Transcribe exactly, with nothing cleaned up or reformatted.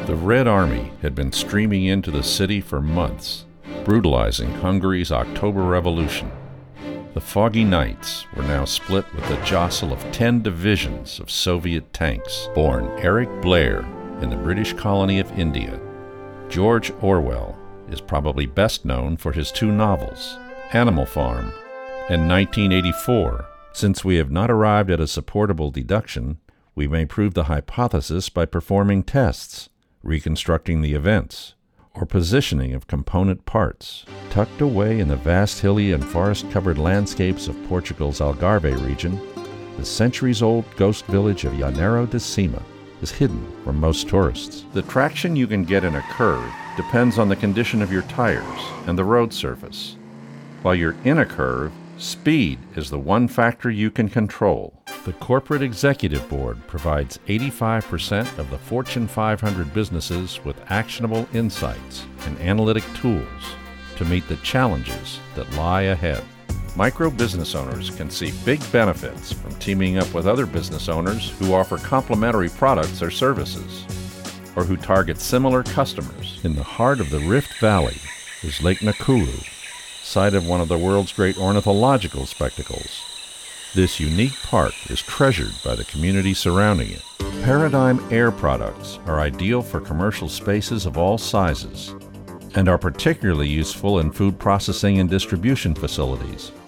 The Red Army had been streaming into the city for months, brutalizing Hungary's October Revolution. The foggy nights were now split with the jostle of ten divisions of Soviet tanks, born Eric Blair in the British colony of India. George Orwell is probably best known for his two novels, Animal Farm and nineteen eighty-four. Since we have not arrived at a supportable deduction, we may prove the hypothesis by performing tests, reconstructing the events, or positioning of component parts. Tucked away in the vast hilly and forest-covered landscapes of Portugal's Algarve region, the centuries-old ghost village of Llanero de Cima is hidden from most tourists. The traction you can get in a curve depends on the condition of your tires and the road surface. While you're in a curve, speed is the one factor you can control. The Corporate Executive Board provides eighty-five percent of the Fortune five hundred businesses with actionable insights and analytic tools to meet the challenges that lie ahead. Micro business owners can see big benefits from teaming up with other business owners who offer complementary products or services, or who target similar customers. In the heart of the Rift Valley is Lake Nakuru, site of one of the world's great ornithological spectacles. This unique park is treasured by the community surrounding it. Paradigm Air products are ideal for commercial spaces of all sizes and are particularly useful in food processing and distribution facilities.